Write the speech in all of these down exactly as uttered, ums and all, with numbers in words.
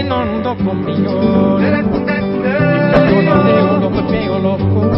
non do conmigo. Yo no debo, no me pego louco.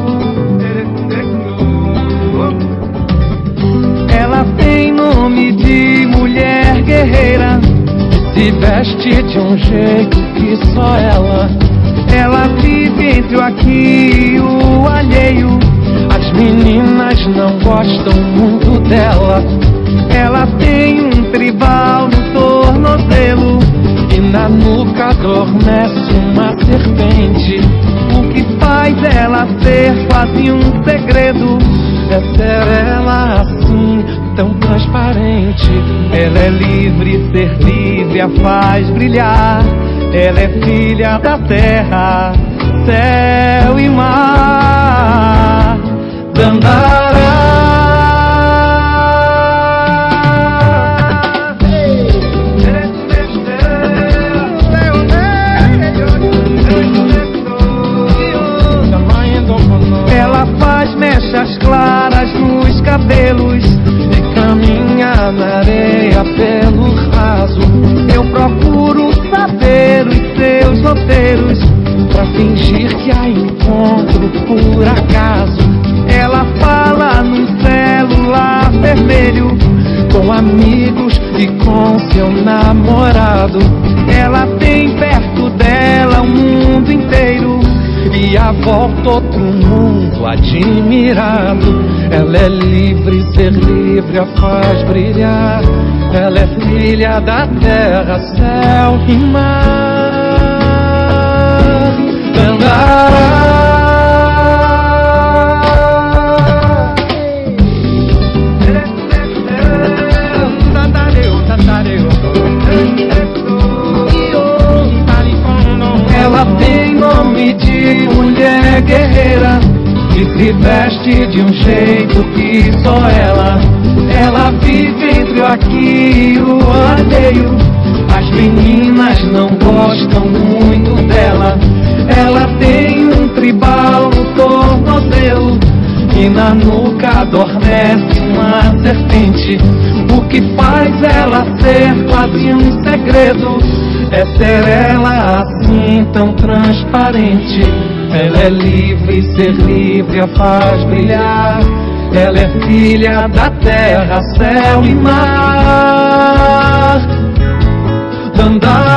Ela tem nome de mulher guerreira, se veste de um jeito que só ela. Ela vive entre o aqui e o alheio. As meninas não gostam muito dela. Ela tem um tribal no tornozelo e na nuca adormece uma serpente. O que faz ela ser quase um segredo é ser ela assim, tão transparente. Ela é livre, ser livre a faz brilhar. Ela é filha da terra, céu e mar. Dandara. Ela faz mechas claras nos cabelos e caminha na areia pelo raso. Eu procuro saber os seus roteiros pra fingir que a encontro por acaso. Ela fala no celular vermelho com amigos e com seu namorado. Ela tem perto dela o mundo inteiro e à volta outro mundo admirado. Ela é livre, ser livre a faz brilhar. Ela é filha da terra, céu e mar. Dandara. Ela tem nome de mulher guerreira e se veste de um jeito que só ela. Ela vive entre o aqui e o alheio. As meninas não gostam muito dela. Ela tem um tribal no tornozelo e na nuca adormece uma serpente. O que faz ela ser quase um segredo é ser ela assim, tão transparente. Ela é livre, ser livre a faz brilhar. Ela é filha da terra, céu e mar. Dandara.